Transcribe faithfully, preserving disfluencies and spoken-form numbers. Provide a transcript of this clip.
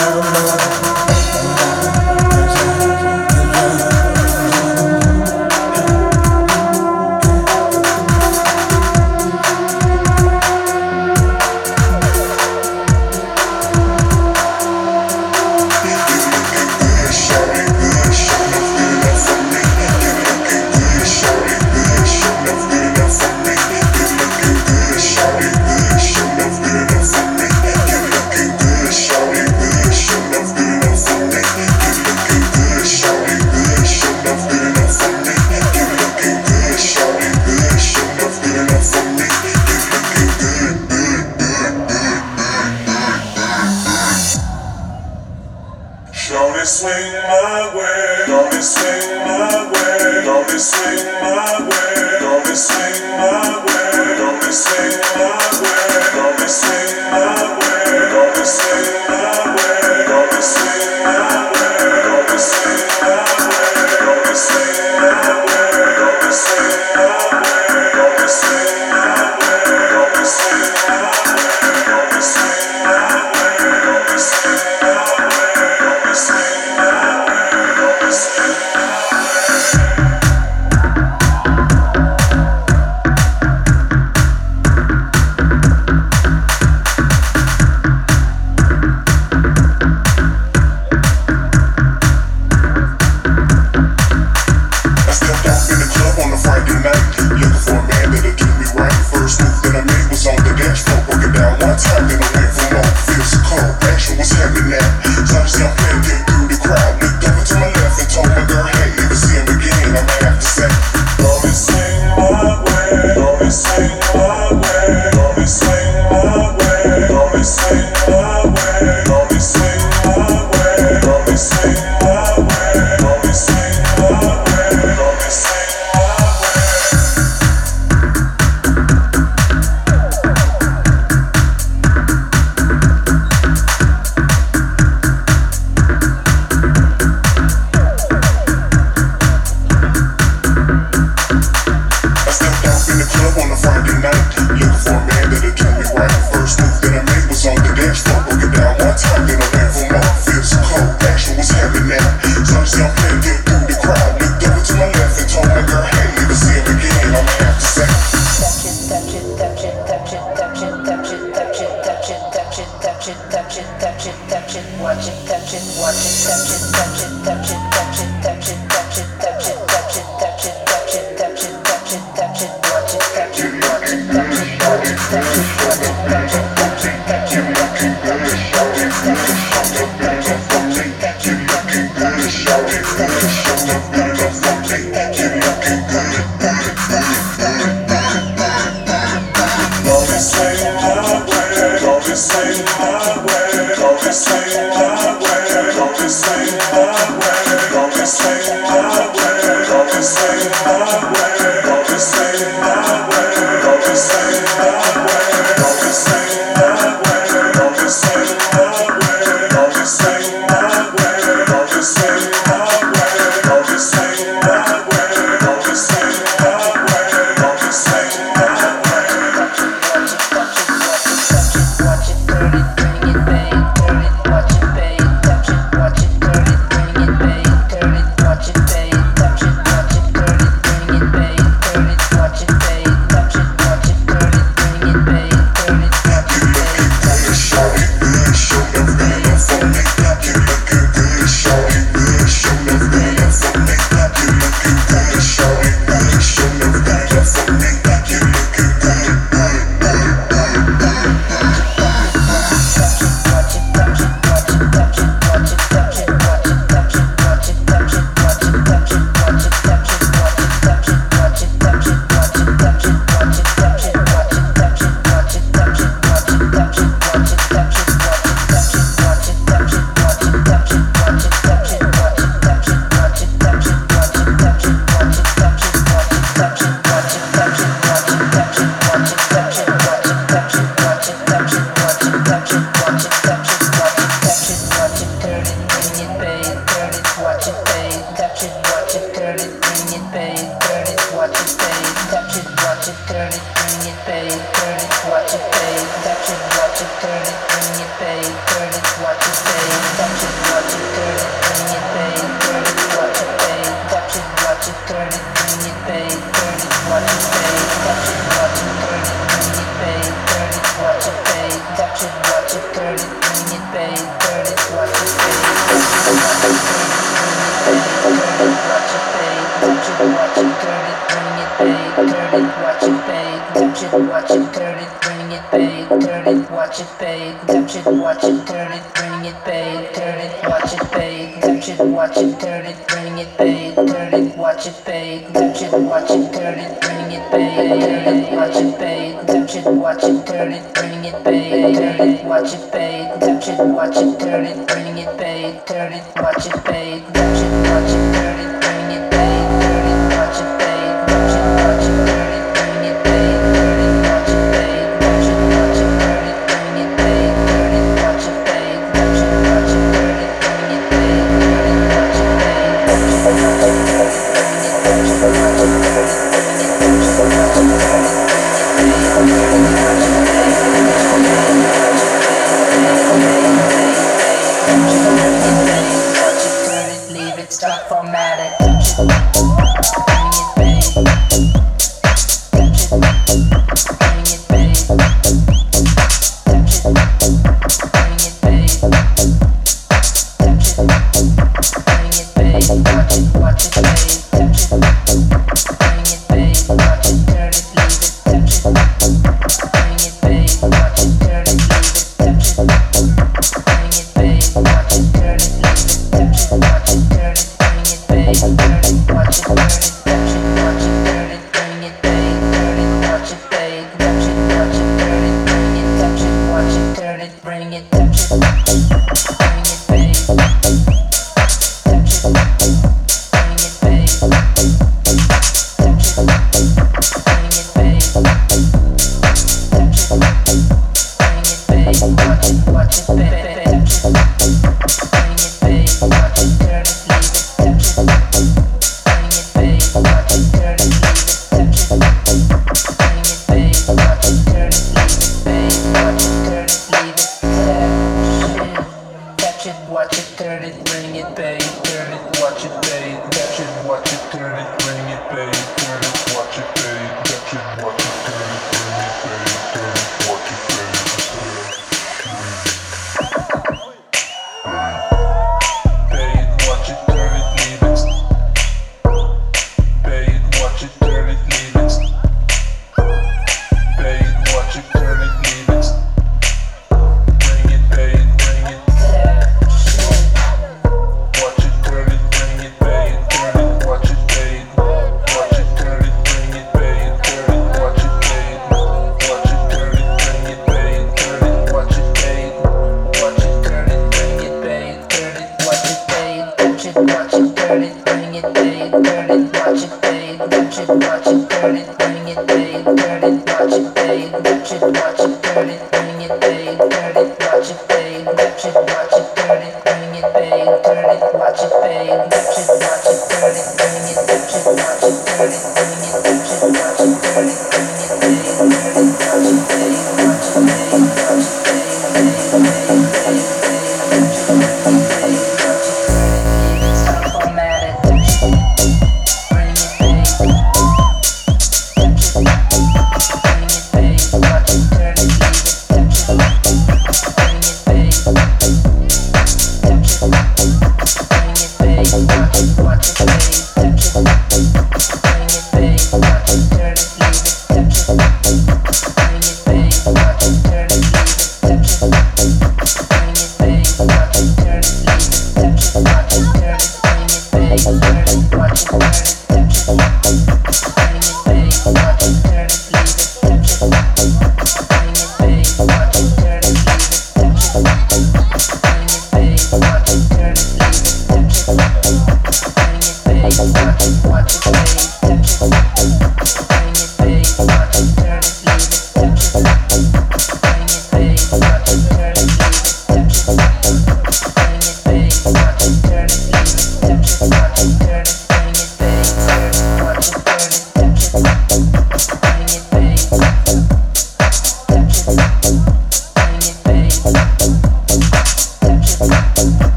Don't it, watch it, turn it, bring it, pay, turn it, watch it, pay, touch it, watch it, turn it, bring it, pay, turn it, watch it, pay, touch it, watch it, turn it, bring it, pay, turn it, watch it, pay, touch it, watch it, turn it, bring it, pay, turn it, watch it, pay, touch it, watch it, turn it, bring it, pay, turn it, watch it, pay, touch it, watch it, turn it, bring it, pay, turn it, watch it, pay, touch it, watch it, turn it, bring it, pay, turn it, watch it, pay, touch it, watch it, turn it, bring it, pay, turn it, watch it, pay, touch it, watch it, turn it, bring it, pay, turn it, watch it, pay, touch it, watch it, turn it, bring it, pay, turn it, watch it, pay, touch it, watch it, turn it, bring it, touch it, watch it, turn it, bring it, touch it, watch it, turn it, bring it, pay, turn it, watch it, pay, stop formatting. Touch it, bring it, babe. Touch it, bring it, babe. Touch it, bring it, babe. Touch it, bring it, babe. Watch it, watch it, babe. Touch it, bring it, babe. Watch it, turn it, leave it. Touch it, bring it, babe. Watch it, turn it, leave it. Touch it, bring it, babe. Watch it, turn it, leave it. Touch it, watch it, turn it. Turn it, watch it, turn it, touch it, watch it, turn it, bring it, babe. Turn it, watch it, babe. Touch it, watch it, turn it, bring it, touch it, watch it, turn it, bring it, touch it, bring it, babe. Touch it, bring it, babe. Touch it, bring it, babe. Touch it, bring it, babe. Watch it, watch it, babe. Touch it, bring it, babe. Watch it, turn it, leave it. Touch it, bring it, babe. Watch it, turn it, leave it. Touch it, bring it, babe. Watch it, turn it, leave it, babe. Watch it, turn it, leave it. Touch it, watch it, turn it, bring it, babe. Turn it, watch it, babe. Touch it, watch it, turn it, bring it, babe. Turn it, watch it, babe. Touch it, watch it, turn it.